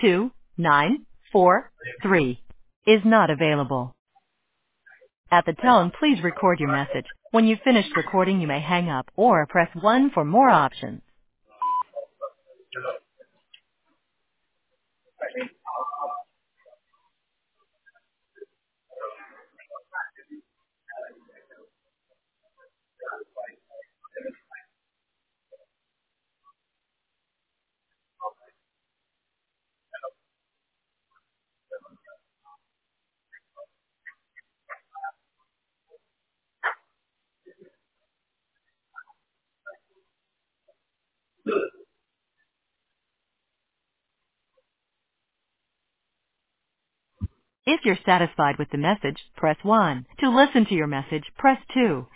2943 is not available. At the tone, please record your message. When you've finished recording, you may hang up or press 1 for more options. If you're satisfied with the message, press 1. To listen to your message, press 2.